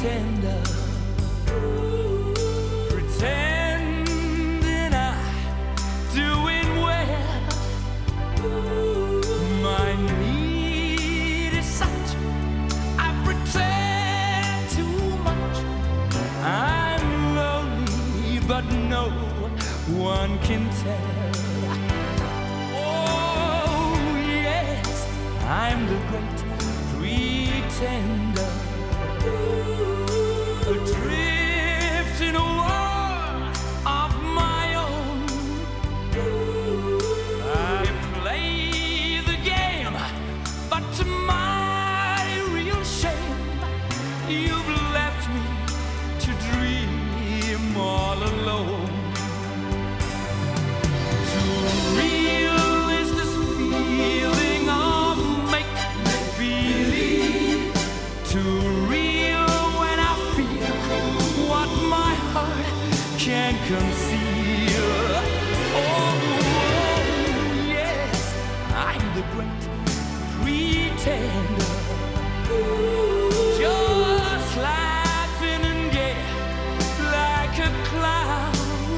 pretender, pretending I'm doing well. My need is such, I pretend too much. I'm lonely, but no one can tell. Oh yes, I'm the great pretender, adrift in a world of my own. I play the game, but to my real shame, you've left me to dream all alone. Too real is this feeling of make-believe. Too real when I feel what my heart can't conceal. Oh, yes, I'm the great pretender, just laughing and gay like a clown.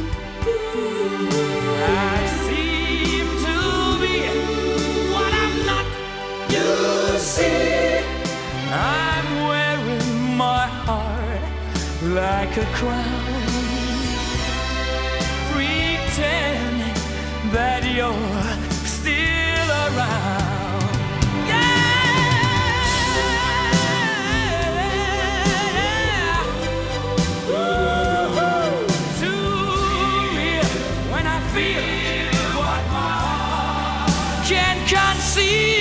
I seem to be what I'm not, you see. I'm wearing my heart like a crown, pretending that you're still around. Yeah. Too real when I feel what my heart can't conceive.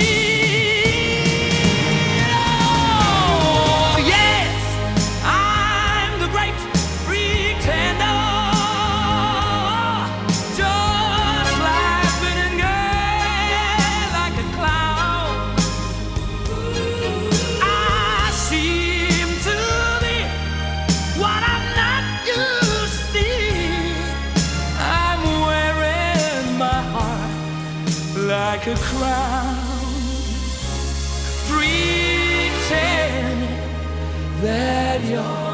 Like a crown, pretending that you're